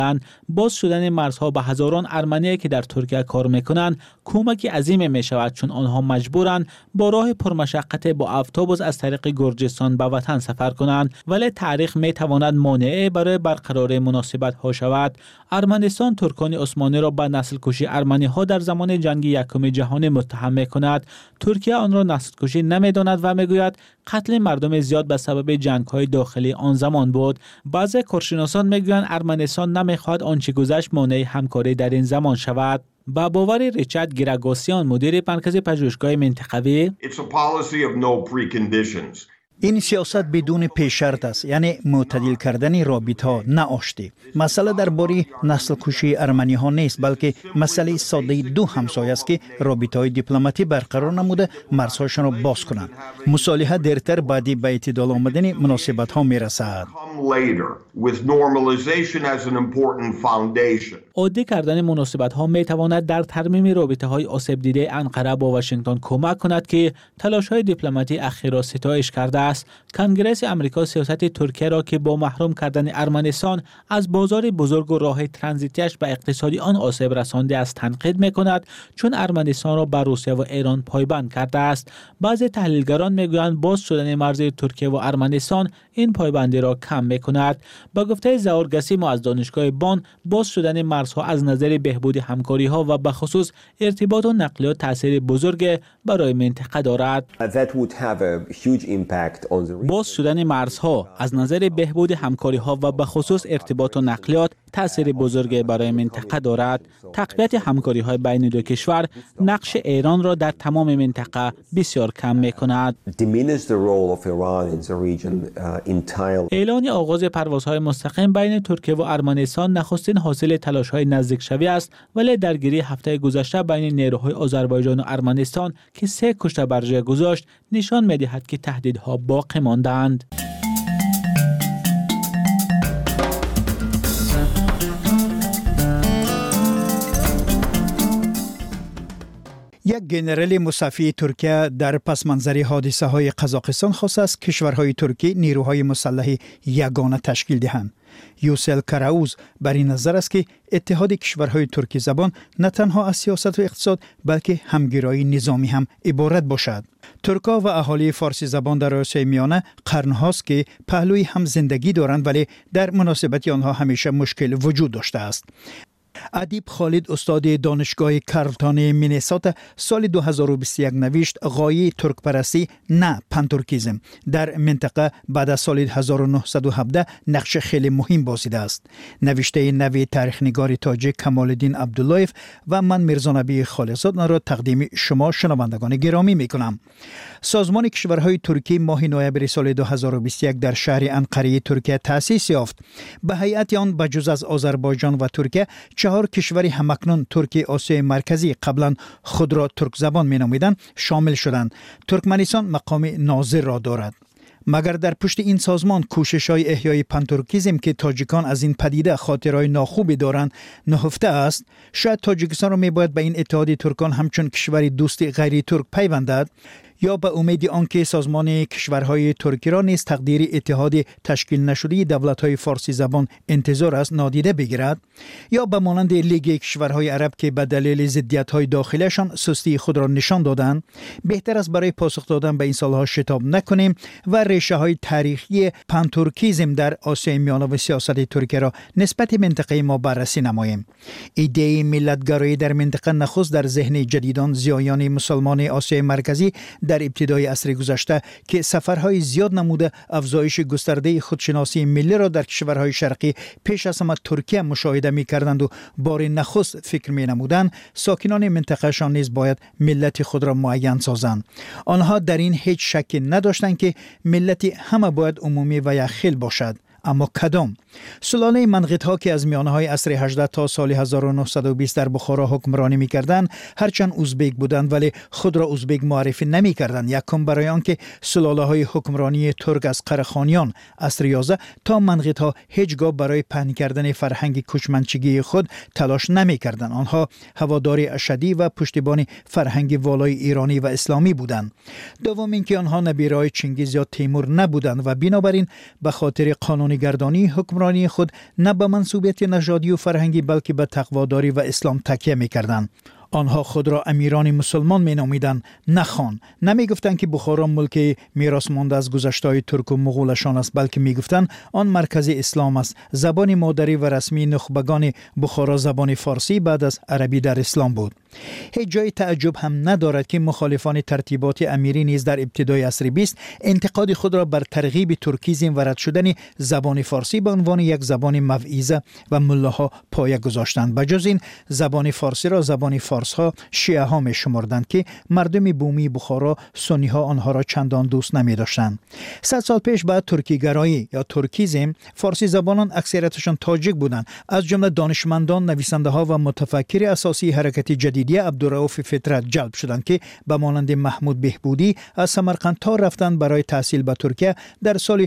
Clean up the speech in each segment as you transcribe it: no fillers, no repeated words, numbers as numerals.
باز شدن مرزها به هزاران ارمنی که در ترکیه کار میکنند کمکی عظیم می شود، چون آنها مجبورند با راه پرمشقت با اتوبوس از طریق گرجستان به وطن سفر کنند، ولی تاریخ می تواند مانع برای برقراری مناسبت ها شود. ارمنستان ترکان عثمانی را به نسل کشی ارمنی ها در زمان جنگ یکم جهانی متهم می کند. ترکیه آن را نسل کشی نمی داند و می گوید قتل مردم زیاد به سبب جنگ های داخلی آن زمان بود. بعضی کارشناسان می گویند ارمنستان نمی خواهد آنچه گذشت مانع همکاری در این زمان شود. با باور ریچارد گراگاسیان، مدیر مرکز پژوهشگاه منطقوی، این سیاست بدون پیش شرط است، یعنی معتدل کردن رابطه‌ها نه آشتی. مسئله درباره نسل کشی ارمنی ها نیست، بلکه مسئله ساده دو همسایه است که رابطه‌های دیپلماتی برقرار نموده مرزهاشان را باز کنند. مصالحه دیرتر بعدی به اعتدال آمدن مناسبت ها میرسد. عادی کردن مناسبت ها می تواند در ترمیم رابطه های آسیب دیده انقره با واشنگتن کمک کند که تلاش های دیپلماتی اخیر را ستایش کرده است. کنگره آمریکا سیاست ترکیه را که با محروم کردن ارمنستان از بازار بزرگ و راه ترانزیتیش به اقتصادی آن آسیب رسانده است تنقید می کند، چون ارمنستان را به روسیه و ایران پایبند کرده است. بعضی تحلیلگران می گویند باز شدن مرز ترکیه و ارمنستان این پایبندی را کم می کند. با گفته ظهور گسیم از دانشگاه بان، باز شدن مرزها از نظر بهبود همکاری ها و به خصوص ارتباط و نقلیات تاثیر بزرگ برای منطقه دارد. باز شدن مرزها از نظر بهبود همکاری ها و به خصوص ارتباط و نقلیات تاثیر بزرگ برای منطقه دارد. تقویت همکاری های بین دو کشور نقش ایران را در تمام منطقه بسیار کم می کند. اعلان آغاز پروازهای مستقیم بین ترکیه و ارمنستان نخستین حاصل تلاش‌های نزدیک شوی است، ولی درگیری هفته گذشته بین نیروهای آذربایجان و ارمنستان که 3 کشته بر جای گذاشت نشان می‌دهد که تهدیدها باقی مانده‌اند. یک گنرال مصفی ترکیه در پس منظر حادثه های قزاقستان خواست است کشورهای ترکی نیروهای مسلح یگانه تشکیل دهند. یوسل کراوز بر این نظر است که اتحاد کشورهای ترکی زبان نه تنها از سیاست و اقتصاد بلکه همگرایی نظامی هم عبارت باشد. ترکا و اهالی فارسی زبان در آسیای میانه قرنهاست که پهلوی هم زندگی دارند، ولی در مناسبت آنها همیشه مشکل وجود داشته است. ادیب خالد استاد دانشگاه کارلتون مینیسوتا سال 2021 نوشت غایه ترک پرستی نه پنترکیزم در منطقه بعد از سال 1917 نقش خیلی مهم بازیده است. نوشته نوی تاریخ‌نگار تاجیک کمال الدین عبداللهیف و من میرزا نبی خالصزاد را تقدیم شما شنوندگان گرامی میکنم. سازمان کشورهای ترکی ماه نوامبر سال 2021 در شهر انقره ترکیه تأسیس یافت. به هیئت آن بجز از آذربایجان و ترکیه 4 کشور همکنون ترکی آسیای مرکزی قبلا خود را ترک زبان می نامیدند شامل شدند. ترکمنستان مقام ناظر را دارد. مگر در پشت این سازمان کوشش‌های احیای پنترکیزم که تاجیکان از این پدیده خاطرهای ناخوبی دارند نهفته است؟ شاید تاجیکستان را می‌باید به این اتحاد ترکان همچون کشوری دوست غیر ترک پیوندد، یا به امید آنکه سازمان کشورهای ترکی را نیز تقدیر اتحاد تشکیل نشده دولت‌های فارسی زبان انتظار است نادیده بگیرد، یا به مانند لیگ کشورهای عرب که به دلیل ضدیت‌های داخلیشان سستی خود را نشان دادند. بهتر است برای پاسخ دادن به این سالها شتاب نکنیم و ریشه‌های تاریخی پنترکیزم در آسیای میانه و سیاست ترکیه را نسبت منطقه ما بررسی نماییم. ایده ملت‌گرایی در منطقه نخست در ذهن جدیدان زیایان مسلمان آسیای مرکزی در ابتدای عصر گذشته که سفرهای زیاد نموده افزایش گسترده خودشناسی ملی را در کشورهای شرقی پیش از همه ترکیه مشاهده می‌کردند و بار نخست فکر می‌نمودند ساکنان منطقه‌شان نیز باید ملت خود را معین سازند. آنها در این هیچ شکی نداشتند که ملت همه باید عمومی و یخیل باشد. اما کدام؟ سلاله منقطها که از میانه‌های عصر 18 تا سال 1920 در بخارا حکمرانی می‌کردند هرچند ازبک بودند ولی خود را ازبک معرفی نمی‌کردند. یکم برای آنکه سلاله‌های حکمرانی ترک از قره‌خانیان عصر 11 تا منقطها هیچگاه برای پهن کردن فرهنگ کوچمنچگی خود تلاش نمی‌کردند. آنها هوادار اشدی و پشتیبان فرهنگ والای ایرانی و اسلامی بودند. دوم اینکه آنها نبیرای چنگیز یا تیمور نبودند و بنابراین به خاطر قانون زبانگردانی حکمرانی خود نه به منسوبیت نژادی و فرهنگی بلکه به تقواداری و اسلام تکیه می‌کردند. آنها خود را امیران مسلمان می نامیدند، نه خان. نمی گفتند که بخارا ملک میراث مانده از گذشته‌های ترک و مغولشان است، بلکه می گفتند آن مرکز اسلام است. زبان مادری و رسمی نخبگان بخارا زبان فارسی بعد از عربی در اسلام بود. هیچ جای تعجب هم ندارد که مخالفان ترتیبات امیری نیز در ابتدای عصر 20 انتقاد خود را بر ترغیب ترکیزم و رد شدن زبان فارسی به عنوان یک زبان موعظه و ملاها پایه گذاشتند. بجز این زبان فارسی را زبان ها شیعه ها می شمردند که مردم بومی بخارا سنی ها آنها را چندان دوست نمی داشتند. 100 سال پیش بعد ترکی گرایی یا ترکیزم فارسی زبانان اکثریتشان تاجیک بودند. از جمله دانشمندان، نویسنده ها و متفکر اساسی حرکت جدیدیه عبدالرؤوف فطرت جلب شدند که به مانند محمود بهبودی از سمرقند تا رفتند برای تحصیل به ترکیه در سال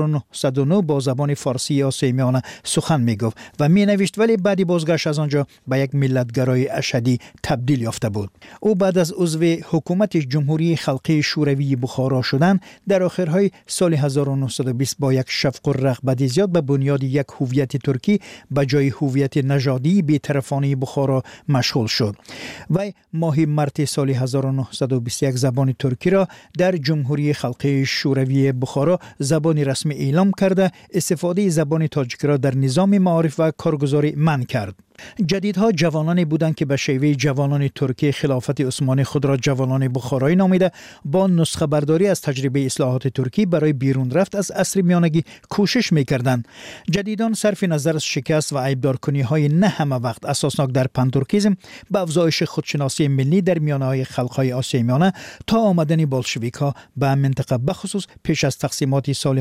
1909 با زبان فارسی یا سیمیانه سخن می گفت و می نوشت، ولی بعدی بازگشت از آنجا به یک ملتگرای اشدی تبدیل یافته بود. او بعد از عضو حکومت جمهوری خلقی شوروی بخارا شدن در آخرهای سال 1920 با یک شفق و رغبت زیاد به بنیاد یک هویت ترکی به جای هویت نژادی بی‌طرفانه بخارا مشغول شد. و ماه مارس سال 1921 زبان ترکی را در جمهوری خلقی شوروی بخارا زبان رسمی اعلام کرده، استفاده زبان تاجیک را در نظام معارف و کارگزاری منع کرد. جدیدها جوانانی بودند که به شیوه جوانان ترکی خلافت عثمانی خود را جوانان بخارایی نامیده با نسخه برداری از تجربه اصلاحات ترکی برای بیرون رفت از عصر میانگی کوشش می‌کردند. جدیدان صرف نظر از شکست و عیبدارکنی های نه همه وقت اساسناک در پنترکیزم به افزایش خودشناسی ملی در میانه خلق‌های آسیای میانه تا آمدن بولشویک‌ها به منطقه بخصوص پیش از تقسیمات سال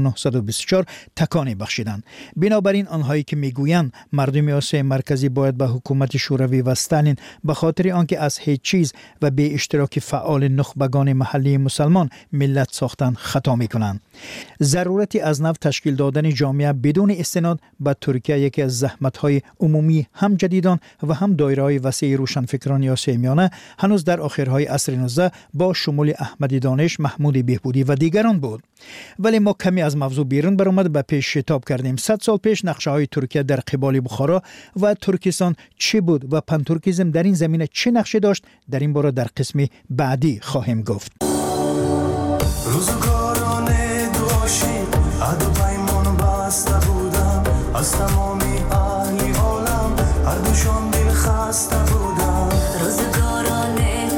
1924 تکانی بخشیدند. بنابراین آنهایی که میگویند مردم آسیای مرکزی باید به حکومت شوروی و استالین به خاطر آنکه از هیچ چیز و به اشتراک فعال نخبگان محلی مسلمان ملت ساختن خطا میکنند. ضرورتی از نو تشکیل دادن جامعه بدون استناد به ترکیه یکی از زحمت‌های عمومی هم جدیدان و هم دایره‌های وسیع روشنفکران آسیای میانه هنوز در آخرهای عصر 19 با شمول احمدی دانش، محمود بهبودی و دیگران بود. ولی ما کمی از موضوع بیرون برآمد به پیش شتاب کردیم. 100 سال پیش نقشه‌های ترکیه در قبال بخارا و ترکستان چه بود و پنترکیزم در این زمینه چه نقشه داشت، در این باره در قسم بعدی خواهیم گفت. روزگاران دوشی عهد پیمان بسته بودم، از تمامی اهل عالم هر دوشان دل خسته بودم. روزگاران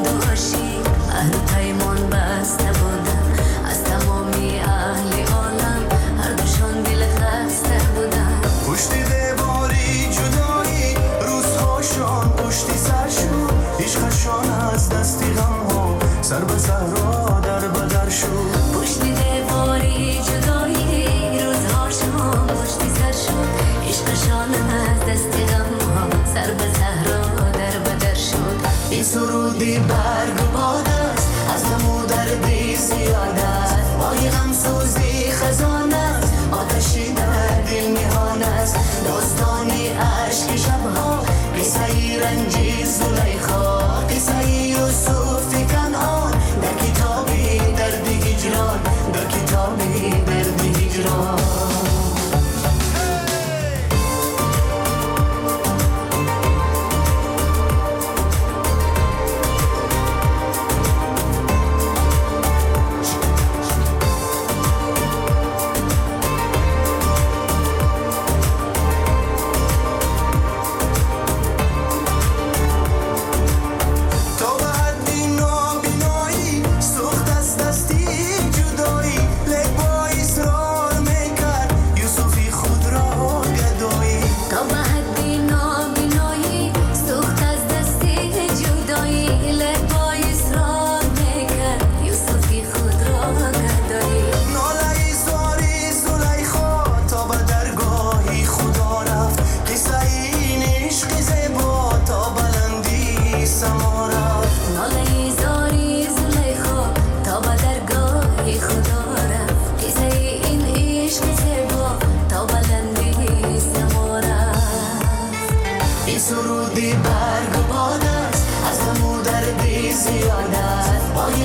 دوشی عهد پیمان بسته بودم، از تمامی اهل عالم هر دوشان دل خسته بودم. پشت دیواری جدایی روزهاشان پشتی سرشون، عشقشان از دستی غمها سر به صحرا در بدر شد. پشت دیواری جدایی روزهاشان پشتی سرشون، عشقشان از دستی غمها سر به صحرا در بدر شد. این سرودی برگ و باد است، از غم و دردی زیاد است، وای غم سوزی خزان است، آتشی در دل میهان است. داستانی عشق شبها، قصه رنجی زلیخا، قصه یوسف کنعان، در کتابی درد هجران، در کتابی درد هجران.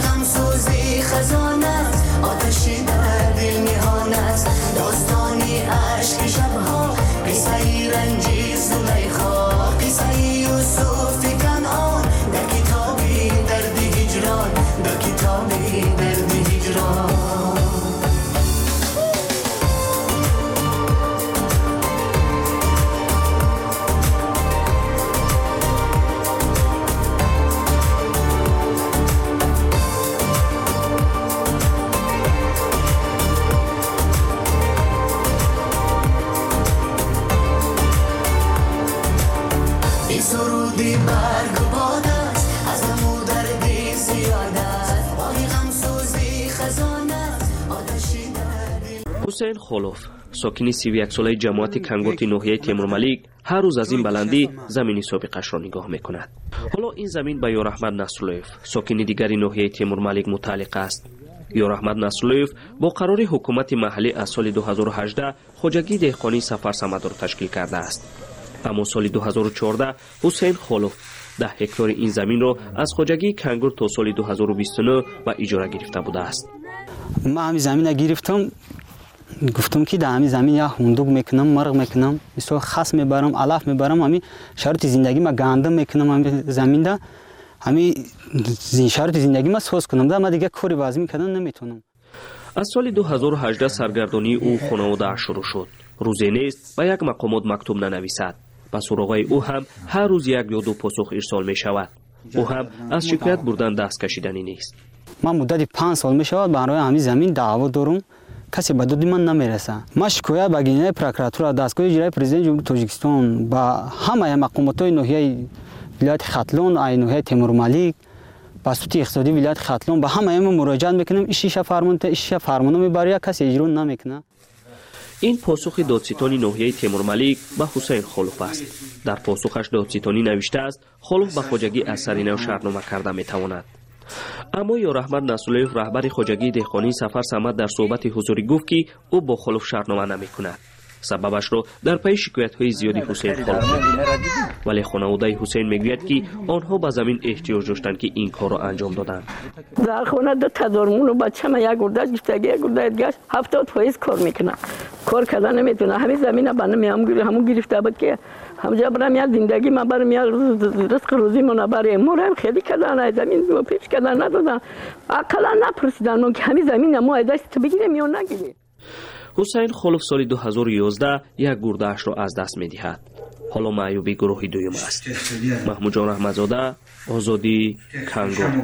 داستانی عشق شبها قصه رنجی زلیخا قصه یوسف کنعان در کتابی درد هجران در کتابی درد هجران سرودی برگ و باد است از امو دردی زیاد است باقی غمسوزی خزان است آتشی در دل. حسین خولوف ساکن 31 ساله جماعت کنگوتی ناحیه تیمورملیک هر روز از این بلندی زمین سابقش را نگاه میکند. حالا این زمین به یاراحمد نصراللویف ساکن دیگری ناحیه تیمورملیک متعلق است. یاراحمد نصراللویف با قرار حکومت محلی از سال 2018 خوجگی دهقانی سفر سمد را تشکیل کرده است. اما سال 2014 حسین خولوف 10 هکتار این زمین را از خوجگی کنگور تا سال 2029 به اجاره گرفته بوده است. من همین زمین را گرفتم، گفتم که در همین زمین یا هندوق میکنم، مرغ میکنم، مثلا خس میبرم، علف میبرم، همین شرط زندگی ما گندم میکنم همین زمین دا، همین شرط زندگی ما ساز کنم دا، من دیگه کاری باز میکنم نمیتونم. از سال 2018 سرگردانی او خانواده شروع شد. روزی نیست به یک مقامات مکتوب ننویسد. به سراغ او هم هر روز یک یا دو پاسخ ارسال می شود. او هم از شکایت بردن دست کشیدنی نیست. من مدت 5 سال می شود برای همین زمین دعوا دارم، کسی به داد من نمیرسه. من شکایت به گینه پروکراتور دستگاه اجرایی پرزیدنت جمهوری تاجیکستان با همه مقامات ناحیه ولایت ختلون، ناحیه تیمورملیک، بساط اقتصادی ولایت ختلون به همه مراجعه میکنم. ایشش فرمانو میبره، کسی اجرا نمیکنه. این پاسخ دادستانی ناحیه تیمورملیک به حسین خولوف است. در پاسخش دادستانی نوشته است خولوف به خوجگی از سرینو شرطنامه کرده میتواند. اما یاراحمد نصراللویف رهبر خوجگی دهقانی سفر سمد در صحبت حضوری گفت که او با خولوف شرطنامه نمیکند. سببش را در پی شکایت‌های زیادی حسین خولوف ولی خانواده حسین میگوید که آنها به زمین احتیاج داشتند که این کار را انجام دادند. در خانه دو تدارمون و بچه من یک گرده گفتگی یک گرده گشت 70% کار میکنه، کار کردن نمیتونه. همین زمین بنده همون گرفته بود که همجا برم یا زندگی من برم یا رزق روزی من برای مورم خیلی کردن زمین و پیش کردن ندادن، اقلا نپرسیدن که همین زمین ما دست تو بگیریم یا نگیریم. حسین خولوف سال 2011 یک گرده‌اش را از دست می‌دهد. حالا معیوب گروه دوم است. محمود جان احمدزاده، آزادی، کنگور.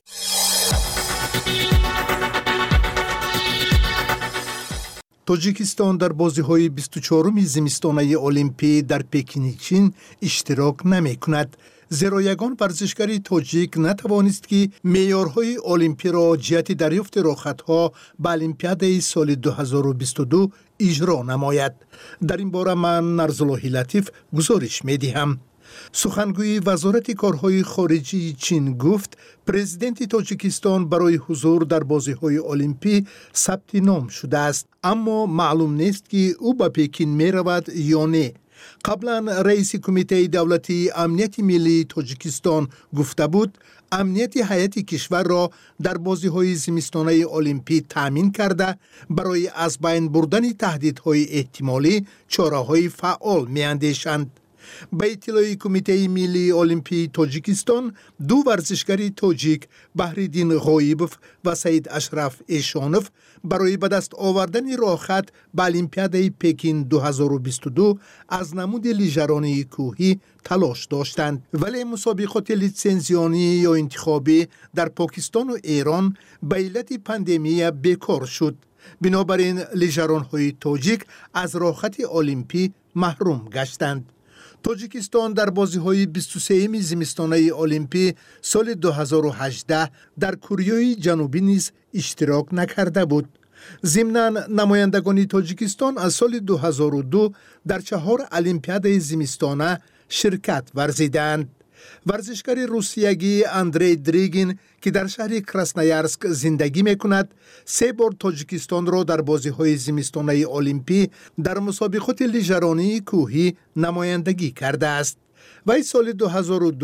تاجیکستان در بازی‌های 24 زمستانه المپی در پکین چین اشتراک نمی‌کند. زیرا یگان ورزشکاری تاجیک نتوانست که معیارهای المپی را جهت دریافت راحت‌ها به المپیاد سال 2022 اجرا نماید. در این باره من نرزالله لطیف گزارش می‌دهم. سخنگوی وزارت کارهای خارجی چین گفت پرزیدنت تاجیکستان برای حضور در بازی‌های المپی ثبت نام شده است، اما معلوم نیست که او به پکین می‌رود یا نه. قبلا رئیس کمیته دولتی امنیت ملی تاجیکستان گفته بود امنیت هیئت کشور را در بازی‌های زمستانه المپی تامین کرده برای از بین بردن تهدیدهای احتمالی چاره‌های فعال می‌اندیشند. به اطلاع کمیته ملی المپی تاجیکستان دو ورزشکاری تاجیک بهریدین غایبوف و سید اشرف ایشانوف برای به دست آوردن راحت به المپیاد پکین 2022 از نمود لیژرانی کوهی تلاش داشتند، ولی مسابقات لیسنزیانی یا انتخابی در پاکستان و ایران به علت پاندمی بیکار شد. بنابراین لیژران‌های تاجیک از راحت المپی محروم گشتند. تاجیکستان در بازی‌های 23 زمستانه المپی سال 2018 در کره جنوبی نیز اشتراک نکرده بود. ضمناً نمایندگان تاجیکستان از سال 2002 در 4 المپیاد زمستانه شرکت ورزیدند. ورزشکار روسیگی اندری دریگین که در شهر کراسنایارسک زندگی میکند 3 بار تاجیکستان را در بازی‌های زمستانه المپی در مسابقات لیژرانی کوهی نمایندگی کرده است. وی سال 2002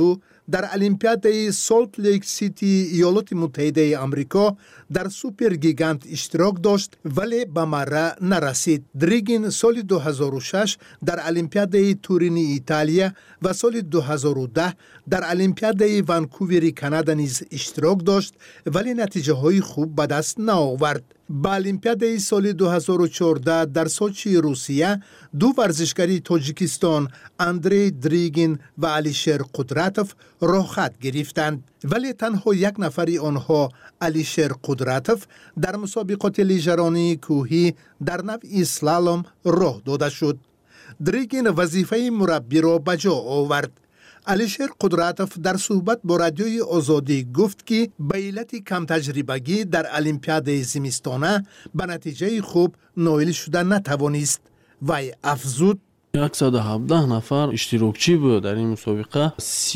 در المپیاد سالت لیک سیتی ایالات متحده آمریکا در سوپر گیگانت اشتراک داشت ولی به مره نرسید. دریگین سال 2006 در المپیاد تورین ایتالیا و سال 2010 در المپیاد ونکوور کانادا نیز اشتراک داشت ولی نتیجه های خوب به دست نآورد. با المپیاد سال 2014 در سوچی روسیه دو ورزشکاری تاجیکستان اندری دریگین و علیشیر قدرتوف راه خط گرفتند ولی تنها یک نفری آنها علیشیر قدرتوف در مسابقات لیژرانی کوهی در نوع اسلالوم راه داده شد. دریگین وظیفه مربی را به جا آورد. علیشیر قدرتوف در صحبت با رادیوی آزادی گفت که به علت کم تجربگی در المپیاد زمستانه به نتیجه خوب نائل شده نتوانست. وی افزود 117 نفر اشتراکچی بود در این مسابقه.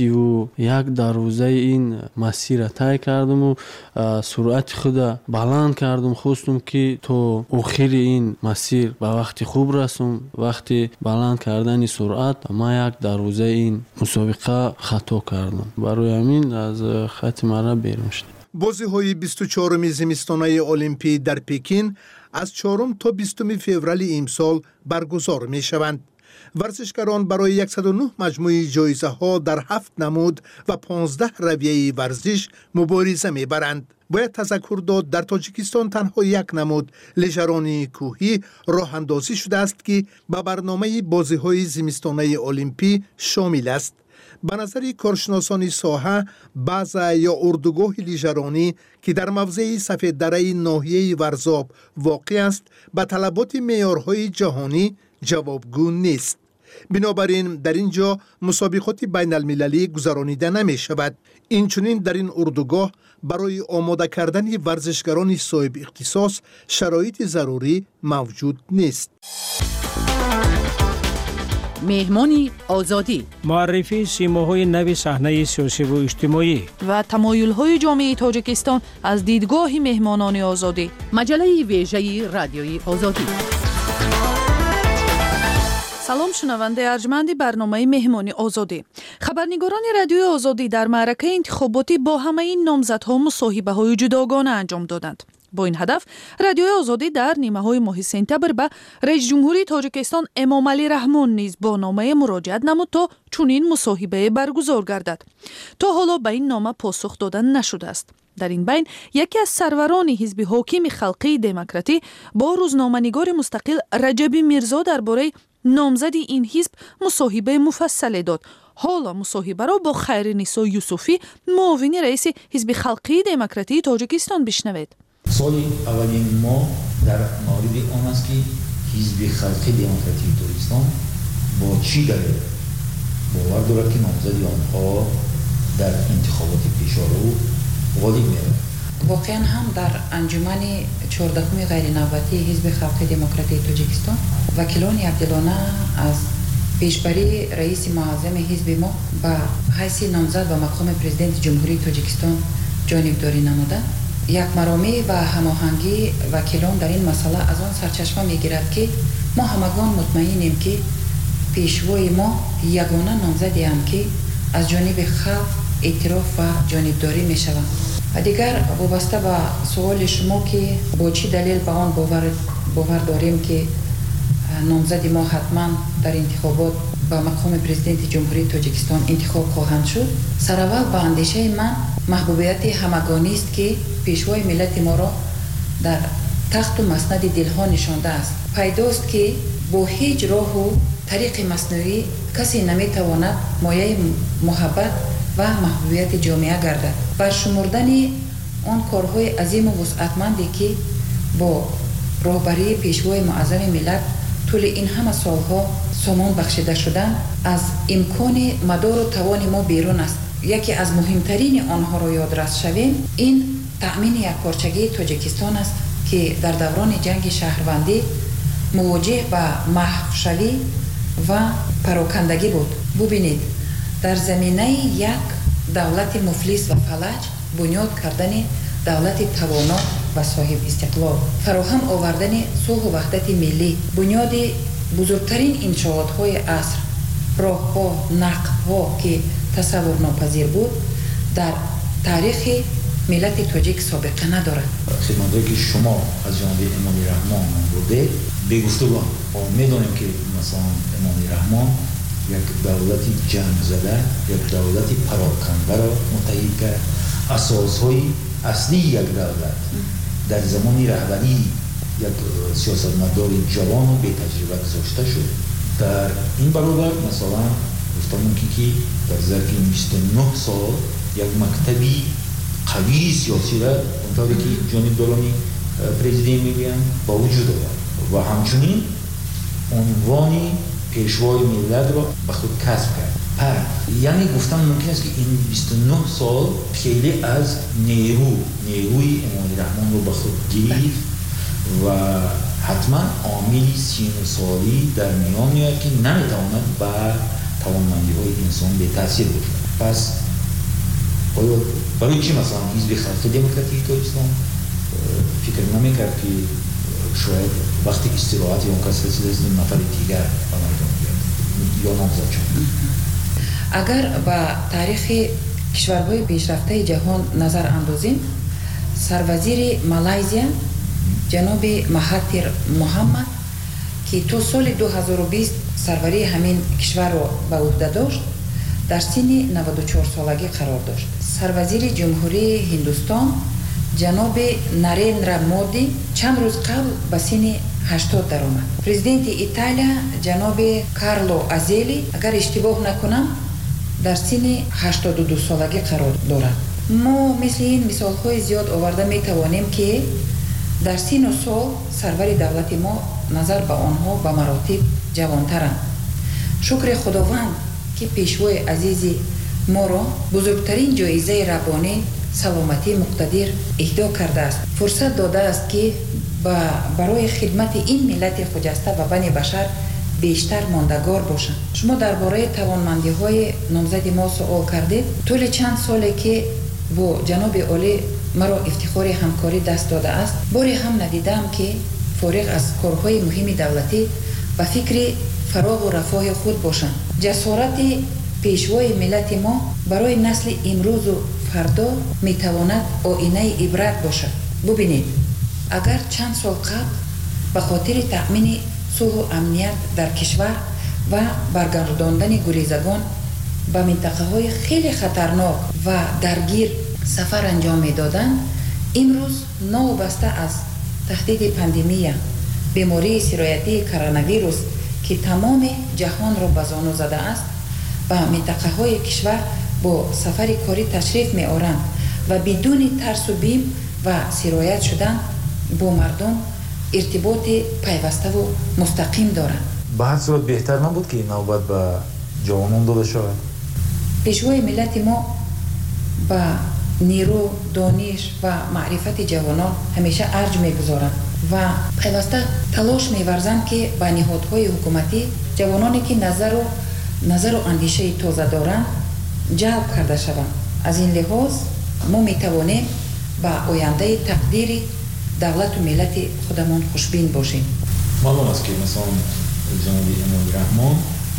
31 در روزه این مسیر را طی کردم و سرعت خود بلند کردم. خواستم که تا آخر این مسیر به وقت خوب رسم. وقتی بلند کردن سرعت ما یک در روزه این مسابقه خطا کردم. برای همین از خط مرا بیرون شدم. بازی‌های 24 زمستانه المپی در پکین از 4 تا 20 فوریه امسال برگزار می‌شوند. ورزشکاران برای 109 مجموعه جایزه ها در 7 نمود و 15 رویه ورزش مبارزه میبرند. باید تذکر داد در تاجیکستان تنها یک نمود لیژرانی کوهی راه اندازی شده است که به برنامه بازی‌های زمستانه المپی شامل است. به نظر کارشناسان ساحه بعض یا اردوگاه لیژرانی که در موضع سفید دره ناحیه ورزاب واقع است به طلبات معیارهای جهانی جوابگو نیست. بنابراین در اینجا مسابقات بین المللی گذرانیده نمی شود. اینچنین در این اردوگاه برای آماده کردن ورزشکاران صاحب اختصاص شرایط ضروری موجود نیست. مهمانی آزادی، معرفی سیماهای نو صحنه سیاسی و اجتماعی و تمایل‌های جامعه تاجیکستان از دیدگاه مهمانان آزادی. مجله ویژه رادیوی آزادی. سلام شنونده ارجمند برنامه مهمانی آزادی. خبرنگاران رادیوی آزادی در معرکه انتخاباتی با همه این نامزدها مصاحبه‌های جداگانه انجام دادند. با این هدف رادیوی آزادی در نیمه‌های ماه سپتامبر به رئیس جمهوری تاجیکستان امامعلی رحمان نیز با نامه مراجعت نمود تا چنین مصاحبه برگزار گردد. تا حالا به این نامه پاسخ داده نشده است. در این بین یکی از سروران حزب حاکم خلقی دموکراتی با روزنامه‌نگار مستقل رجبی میرزا درباره نامزد این حزب مصاحبه مفصل داد. حالا مصاحبه را با خیرنسا یوسفی معاون رئیس حزب خلقی دموکراتی تاجیکستان بشنوید. سالی اولین ما در مورد آن است که حزب خلقی دموکراتی تاجیکستان با چی دلیل باور دارد که نامزد آنها در انتخابات پیشرو غالب می‌آید. واقعا هم در انجمن 14 غیر نوبتی حزب خلقی دموکراتی تاجیکستان وکیلان عبدالانه از پیشبری رئیس معظم حزب ما به حیث نامزد و مقام پرزیدنت جمهوری تاجیکستان جانبداری نمودند. یک مرامه و هماهنگی وکیلان در این مسئله از آن سرچشمه میگیرد که ما همگان مطمئنیم که پیشوای ما یگانه نامزدی هم که از جانب خلق اعتراف و جانبداری می شود. و دیگر وابسته به سوال شما که با چی دلیل به آن باور داریم که نامزد ما حتما در انتخابات به مقام پرزیدنت جمهوری تاجیکستان انتخاب خواهند شد، سراول به اندیشه من محبوبیت همگانی است که پیشوای ملت ما را در تخت و مسند دلها نشانده است. پیداست که با هیچ راه و طریق مصنوعی کسی نمیتواند مایه محبت و محبوبیت جامعه گردد. برشمردن آن کارهای عظیم و وسعتمندی که با راهبری پیشوای معظم ملت طول این همه سالها سامان بخشیده شدن از امکان مدار و توان ما بیرون است. یکی از مهمترین آنها را یادرس شویم این تأمین یکپارچگی تاجیکستان است که در دوران جنگ شهروندی مواجه به محوشوی و پراکندگی بود. ببینید در زمینه یک دولت مفلس و فلج بنیاد کردن دولت توانا و صاحب استقلال، فراهم آوردن صلح و وحدت ملی، بنیاد بزرگترین انشاءات‌های عصر راه‌ها نقدها که تصور ناپذیر بود در تاریخ ملت تاجیک سابقه ندارد. خدماتی که شما از جناب امامی رحمان بوده بگفتگان میدونیم که مثلا امامی رحمان یک دولت جنگ زده، یک دولت پراکنده را متحد کرد. اساسهای اصلی یک دولت در زمان رهبری یک سیاستمدار جوان و بی تجربه گذاشته شد. در این برابر مثلا گفتم که در ظرف 29 سال یک مکتبی قوی سیاسی را اونطوری که جانب دارانی پرزیدنت میگویند با وجود آورد و همچنین عنوانی پیشوای ملت را به خود کسب کرد. یعنی گفتم ممکن است که این 29 سال خیلی از نیروی امامی رحمان رو به خود گرفت و حتما عامل 39 سالی در میان میاد که نمیتواند به توانمندی های انسان به تاثیر بگذارد. پس برای چی مثلا حزب خلق دموکراتیک تاجیکستان فکر نمیکرد که شاید وقتی استراحت یا کسی رسید نفر دیگر آمریکا بیاد یا نامزد شد؟ اگر با تاریخ کشورهای پیشرفته جهان نظر اندازیم، سروزیر مالایزیا جناب مهاتیر محمد که تو سال 2020 سروری همین کشور را به عهده داشت در سن 94 سالگی قرار داشت. سروزیر جمهوری هندوستان جناب نریندرا مودی چند روز قبل به سن 80 درآمد. پرزیدنت ایتالیا جناب کارلو ازلی اگر اشتباه نکنم در سن 82 سالگی قرار دارد. ما مثل این مثال‌های زیاد آورده می توانیم که در سن و سال سرور دولت ما نظر به آنها به مراتب جوانترند. شکر خداوند که پیشوای عزیز ما را بزرگترین جایزه ربانی سلامتی مقتدر اهدا کرده است. فرصت داده است که برای خدمت این ملت خجسته و بنی بشر بیشتر ماندگار باشند. شما درباره توانمندی های نامزد ما سوال کردید. طول چند ساله که با جناب عالی مرا افتخار همکاری دست داده است، باری هم ندیدم که فارغ از کارهای مهم دولتی به فکر فراغ و رفاه خود باشند. جسارت پیشوای ملت ما برای نسل امروز و فردا میتواند آینه عبرت باشد. ببینید، اگر چند سال قبل به خاطر تأمین صلح و امنیت در کشور و برگرداندن گریزگان به منطقه های خیلی خطرناک و درگیر سفر انجام میدادند، امروز نوبسته از تهدید پاندمی بیماری سرایتی کرونا ویروس که تمام جهان را به زانو زده است، به منطقه های کشور با سفر کاری تشریف می آورند و بدون ترس و بیم و سرایت شدن با مردم ارتباط پیوسته و مستقیم دارند. به هر صورت بهتر نبود که نوبت به جوانان داده شود؟ پیشوای ملت ما به نیرو، دانش و معرفت جوانان همیشه ارج میگذارند و پیوسته تلاش میورزند که به نهادهای حکومتی جوانانی که نظر و اندیشه تازه دارند جلب کرده شوند. از این لحاظ ما میتوانیم به آینده تقدیر دولت و ملت خودمان خوشبین باشیم. معلوم است که مثلا جناب امامی رحمان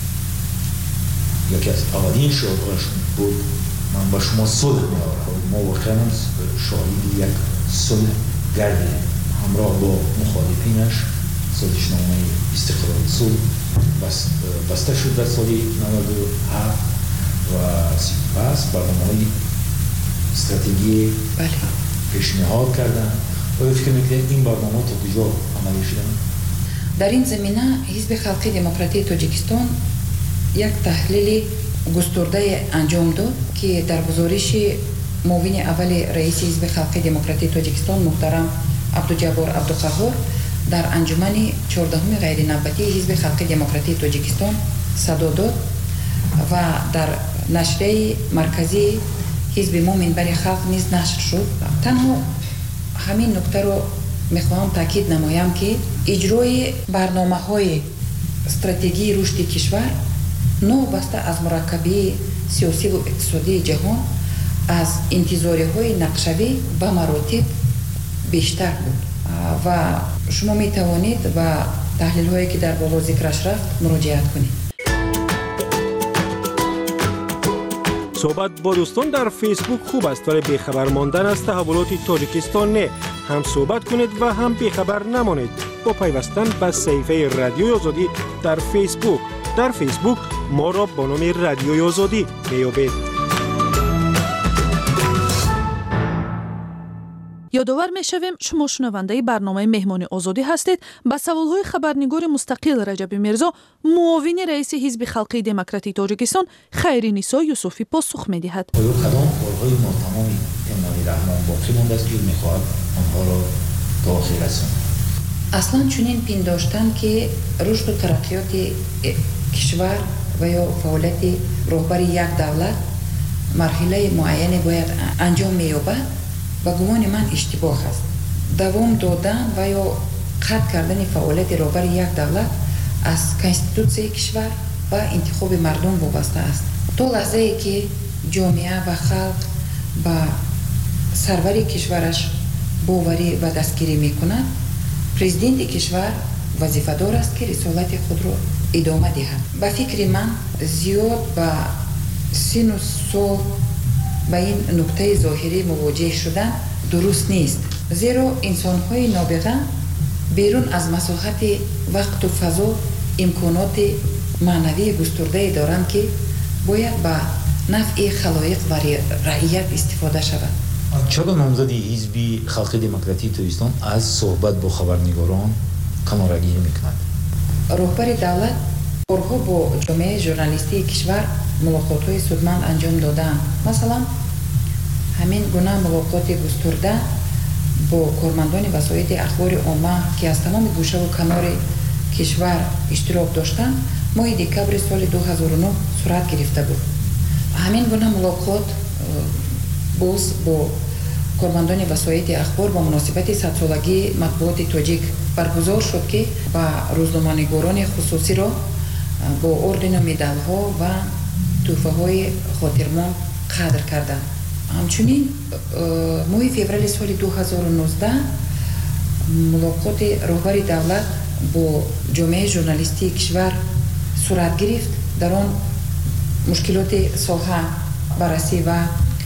یکی از اولین شعارهاش بود من با شما صلح می‌آورم. ما واقعا شاهد یک صلح گردیم. همراه با مخالفینش سازشنامه استقرار صلح بسته شد در سال 97 و سپس برنامه‌های استراتژی پیشنهاد کردند. آیا فکر می‌کنید این برنامه تا کجا عملی شدند؟ در این زمینه حزب خلق دموکراتیک تاجیکستان یک تحلیل گسترده انجام داد که در گزارش معاون اول رئیس حزب خلق دموکراتیک تاجیکستان محترم عبدالجبار عبدالقهار در انجمن 14 غیر نوبتی حزب خلق دموکراتیک تاجیکستان صدا داد و در نشریه مرکزی حزب ما منبر خلق نیز نشر شد. تنها همین نکته رو میخواهم تاکید نمایم که اجرای برنامه‌های استراتژی رشد کشور نوبسته از مرکبی سیاسی و اقتصادی جهان از انتظاری‌های نقشه‌ای به مراتب بیشتر بود و شما میتوانید به تحلیل‌هایی که در بالا ذکرش رفت مراجعت کنید. صحبت با دوستان در فیسبوک خوب است ولی بیخبر ماندن از تحولات تاجیکستان نه. هم صحبت کنید و هم بیخبر نمانید با پیوستن به صفحه رادیوی آزادی در فیسبوک. در فیسبوک ما را با نام رادیوی آزادی میابید. یادآور می‌شویم شما شنونده برنامه مهمان آزادی هستید. با سوال‌های خبرنگار مستقل رجب میرزا معاون رئیس حزب خلقی دموکراتی تاجیکستان خیرنیسا یوسفی پاسخ می‌دهد. آیا کدام کارهای ناتمامی امام رحمان باقی مانده است که می‌خواهد آنها را تا آخر رساند؟ اصلا چنین پنداشتن که رشد و ترقیات کشور و یا فعالیت رهبر یک دولت مرحله معینی باید انجام می‌یابد با گمان من اشتباه است. دوام دادن و یا قطع کردن فعالیت رهبر یک دولت از کنستیتوسیای کشور و انتخاب مردم وابسته است. تا لحظه ای که جامعه و خلق با سروری کشورش باوری و دستگیری میکنند، پرزیدنت کشور وظیفه‌دار است که رسالت خود را ادامه دهد. به فکر من زیاد با سن و سال با این نکته ظاهری مواجه شدن درست نیست، زیرا انسان‌های نابغه بیرون از مساحت وقت و فضا امکانات معنوی گسترده دارند که باید به نفع خلایق و رعیت استفاده شود. چرا نامزد حزب خلقی دموکراتی تاجیکستان از صحبت با خبرنگاران کنارگیری میکند؟ رهبر دولت بارها با جامعه ژورنالیستی کشور ملاقات‌های سودمند انجام دادند. مثلا همین گونه ملاقات گسترده با کارمندان وسایل اخبار عامه که از تمام گوشه و کنار کشور اشتراک داشتند ماه دکبر سال 2009 صورت گرفته بود. همین گونه ملاقات باز با کارمندان وسایل اخبار با مناسبت 100 سالگی مطبوعات تاجیک برگزار شد که با روزنامه‌نگاران خصوصی را با اردن و مدال ها و تحفه های خاطرمان قدر کردند. همچنین ماه فوریه سال 2019 ملاقات رهبر دولت با جامعه ژورنالیستی کشور صورت گرفت. در آن مشکلات ساحه بررسی و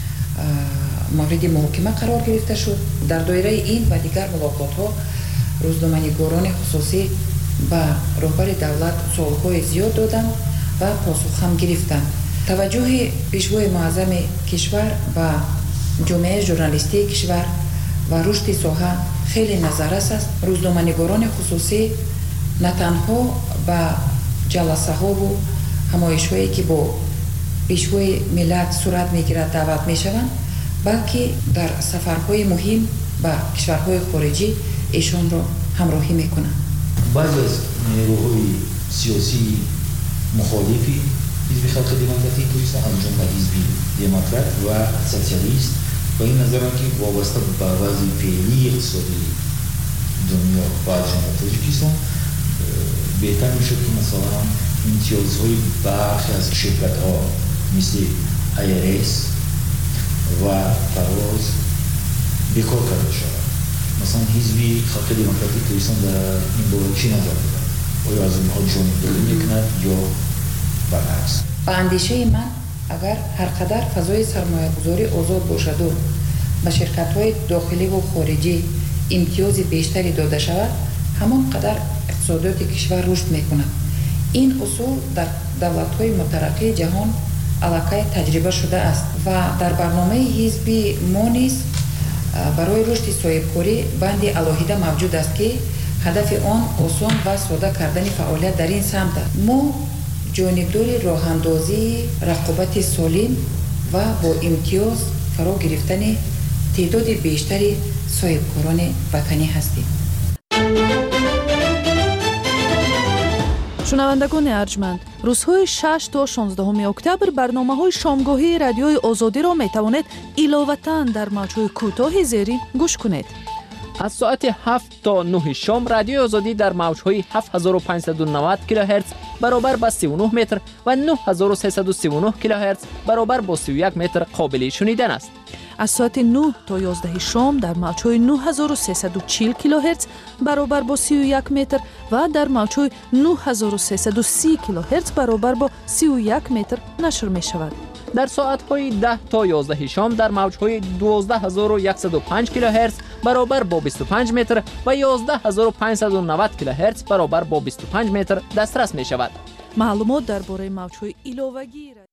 مورد محاکمه قرار گرفته شد. در دایره این و دیگر ملاقات ها روزنامه‌نگاران خصوصی با رهبر دولت سوال‌های زیاد دادند و پاسخ هم گرفتند. توجه پیشوای معظم کشور و جامعه ژورنالیستی کشور و رشد ساحه خیلی نظررس است. روزنامه‌نگاران خصوصی نه تنها با جلسه ها و همایش هایی که با پیشوای ملت صورت میگیرد دعوت میشوند، بلکه در سفرهای مهم با کشورهای خارجی ایشان را همراهی میکنند. بعضی از نیروهای سیاسی مخالفی حزب خلق دموکراتی تاجیکستان از جمله حزب دموکرات و سوسیالیست با این نظرند که وابسته به وضع فعلی اقتصادی دنیا و جمهوری تاجیکستان بهتر میشد که مثلا امتیازهای برخی از شرکت‌ها مثل IRS و فراز بیکار کرده شود. مثلا حزب خلق دموکراتی تاجیکستان در این باره چی نظر دارد؟ آیا از اونها جانبداری میکند یا برعکس؟ با اندیشه من اگر هر قدر فضای سرمایه گذاری آزاد باشد و به شرکت‌های داخلی و خارجی امتیاز بیشتری داده شود، همان قدر اقتصادات کشور رشد میکند. این اصول در دولت‌های مترقی جهان علاقه تجربه شده است و در برنامه حزب ما نیز برای رشد صاحبکاری بندی علاهیده موجود است که هدف آن آسان و ساده کردن فعالیت در این سمت است. ما جانبدار راه‌اندازی رقابت سالم و با امتیاز فرا گرفتن تعداد بیشتری صاحبکاران وطنی هستیم. شنوندگان ارجمند، روزهای 6 تا 16 اکتبر برنامه‌های شامگاهی رادیوی آزادی را می‌توانید علاوه‌اً در موج‌های کوتاه زیرین گوش کنید. از ساعت 7 تا 9 شام رادیوی آزادی در موج‌های 7590 کیلوهرتز برابر با 39 متر و 9339 کیلوهرتز برابر با 31 متر قابل شنیدن است. از ساعت 9 تا 11 شام در موج‌های 9340 کیلوهرتز برابر با 31 متر و در موج‌های 9330 کیلوهرتز برابر با 31 متر نشر می شود. در ساعت‌های 10 تا 11 شام در موج‌های 12105 کیلوهرتز برابر با 25 متر و 11590 کیلوهرتز برابر با 25 متر دسترس می شود. معلومات درباره موج‌های ایلوگی